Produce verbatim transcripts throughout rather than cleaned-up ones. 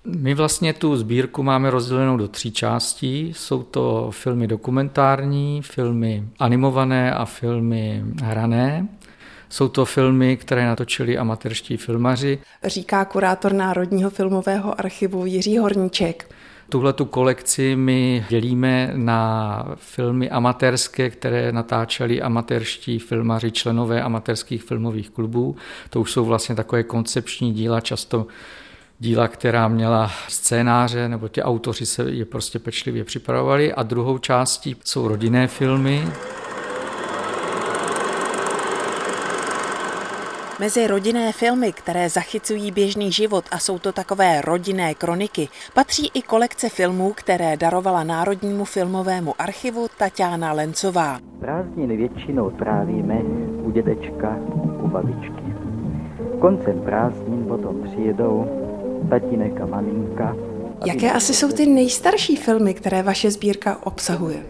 My vlastně tu sbírku máme rozdělenou do tří částí. Jsou to filmy dokumentární, filmy animované a filmy hrané. Jsou to filmy, které natočili amatérští filmaři. Říká kurátor Národního filmového archivu Jiří Horníček. Tuhletu kolekci my dělíme na filmy amatérské, které natáčeli amatérští filmaři, členové amatérských filmových klubů. To už jsou vlastně takové koncepční díla, často díla, která měla scénáře, nebo ti autoři se je prostě pečlivě připravovali. A druhou částí jsou rodinné filmy. Mezi rodinné filmy, které zachycují běžný život a jsou to takové rodinné kroniky, patří i kolekce filmů, které darovala Národnímu filmovému archivu Taťána Lencová. Prázdniny většinou trávíme u dědečka, u babičky. Koncem prázdnin potom přijedou tatínek a maminka. Jaké asi jsou ty nejstarší filmy, které vaše sbírka obsahuje?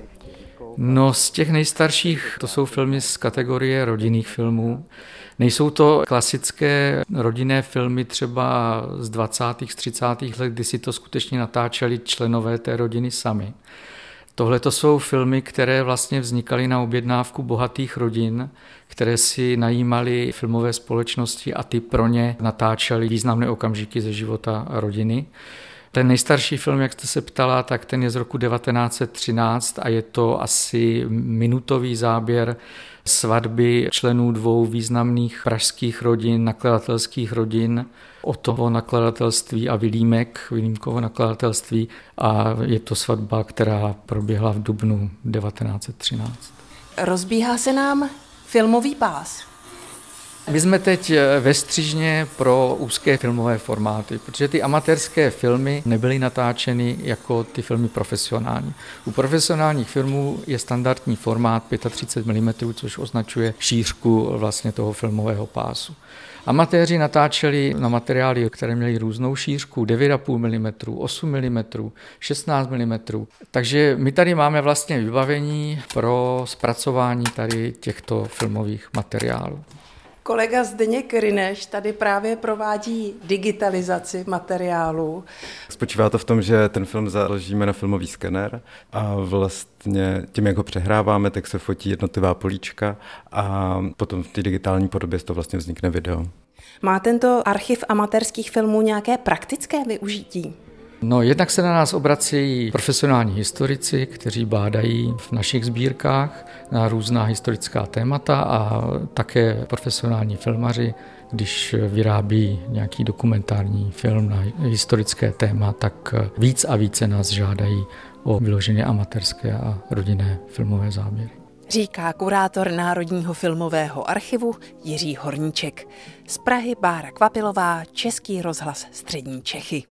No, z těch nejstarších to jsou filmy z kategorie rodinných filmů. Nejsou to klasické rodinné filmy třeba z dvacátých třicátých let, kdy si to skutečně natáčeli členové té rodiny sami. Tohle to jsou filmy, které vlastně vznikaly na objednávku bohatých rodin, které si najímali filmové společnosti a ty pro ně natáčely významné okamžiky ze života rodiny. Ten nejstarší film, jak jste se ptala, tak ten je z roku devatenáct set třináct a je to asi minutový záběr svatby členů dvou významných pražských rodin, nakladatelských rodin, Ottovo nakladatelství a Vilímek, Vilímkovo nakladatelství, a je to svatba, která proběhla v dubnu devatenáct set třináct. Rozbíhá se nám filmový pás. My jsme teď ve střižně pro úzké filmové formáty, protože ty amatérské filmy nebyly natáčeny jako ty filmy profesionální. U profesionálních filmů je standardní formát třicet pět milimetrů, což označuje šířku vlastně toho filmového pásu. Amatéři natáčeli na materiály, které měly různou šířku, devět a půl milimetru, osm milimetrů, šestnáct milimetrů. Takže my tady máme vlastně vybavení pro zpracování tady těchto filmových materiálů. Kolega Zdeněk Ryneš tady právě provádí digitalizaci materiálu. Spočívá to v tom, že ten film založíme na filmový skener a vlastně tím, jak ho přehráváme, tak se fotí jednotlivá políčka a potom v té digitální podobě z toho vlastně vznikne video. Má tento archiv amatérských filmů nějaké praktické využití? No, jednak se na nás obracejí profesionální historici, kteří bádají v našich sbírkách na různá historická témata, a také profesionální filmaři, když vyrábí nějaký dokumentární film na historické téma, tak víc a více nás žádají o vyloženě amatérské a rodinné filmové záběry. Říká kurátor Národního filmového archivu Jiří Horníček. Z Prahy Bára Kvapilová, Český rozhlas Střední Čechy.